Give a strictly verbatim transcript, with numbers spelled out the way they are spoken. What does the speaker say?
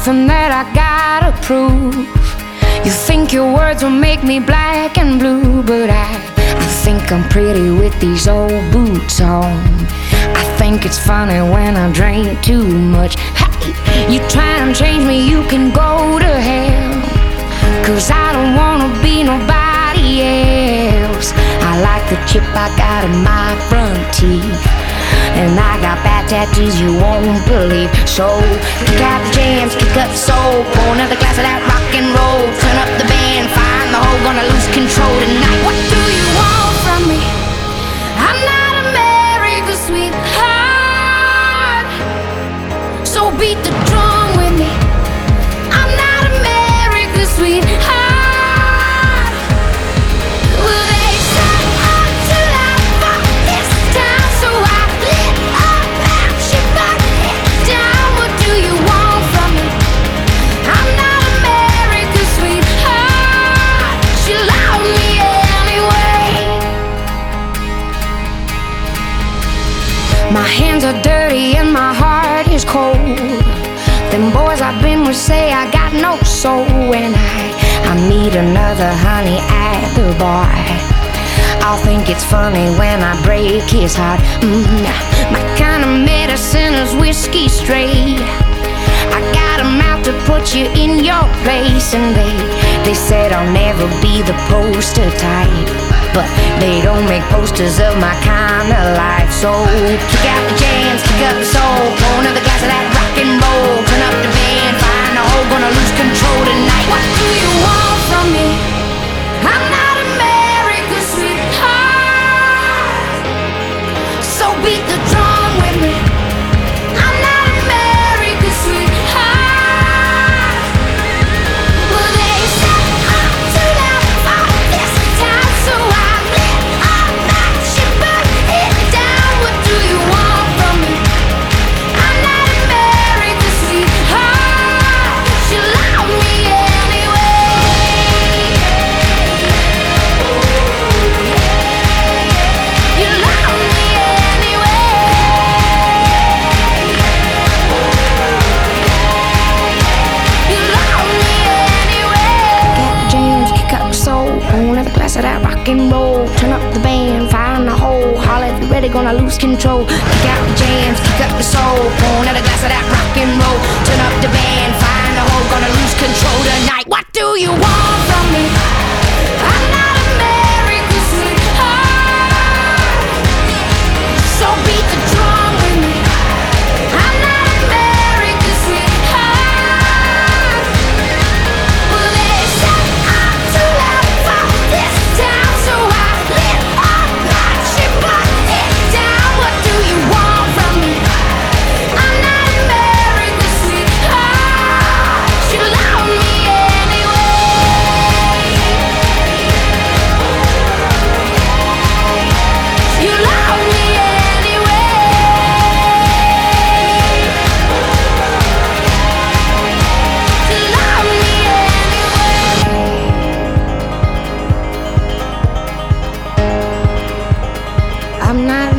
nothing that I gotta prove. You think your words will make me black and blue, but I, I think I'm pretty with these old boots on. I think it's funny when I drink too much. Hey, you try and change me, you can go to hell, 'cause I don't wanna be nobody else. I like the chip I got in my front teeth, and I got bad tattoos you won't believe. So kick out the jams, kick up the soul, pour another glass of that rock and roll. Turn up the band, find the hole, gonna lose control tonight. What do you want from me? I'm not America's sweetheart, so beat the drum with me. I'm not America's sweetheart. Well, they say I'm too loud for this town, so I lit up and she burned it down. What do you want from me? I'm not America's sweetheart. She loved me anyway. My hands are dirty and my heart is cold. Them boys I've been with say I got no soul. When I, I meet another honey at the bar, I'll think it's funny when I break his heart. mm, My kind of medicine is whiskey straight. I got a mouth to put you in your place, and they, they said I'll never be the poster type, but they don't make posters of my kind of life. So kick out the jams, kick up the soul, pour another glass of that rock and roll. Turn up the band, find a hole, gonna lose control tonight. What do you want from me? I'm not America's sweetheart, so beat the drum with me. I'm not America's sweetheart. Well, they say I'm too loud for this town, so I lit up and she burned it down. What do you want from me? I'm not America's sweetheart. She loved me anyway. You love me anyway. You love me anyway. Got jams, kick up the soul, pour another glass of that rock and roll. Turn up the band, find the hole, holler if you're ready, gonna lose control. Kick out the jams, kick up the soul, pour another glass of that rock and roll. Turn up the band, find the hole, gonna lose control tonight. What do you want from me? I'm not America's sweetheart, so beat the drum with me. I'm not America's sweetheart. Well, they say I'm too loud for this town, so I lit up and she burned it down. What do you want from me? I'm not America's sweetheart. She loved me anyway. You love me anyway. You love me anyway. I'm not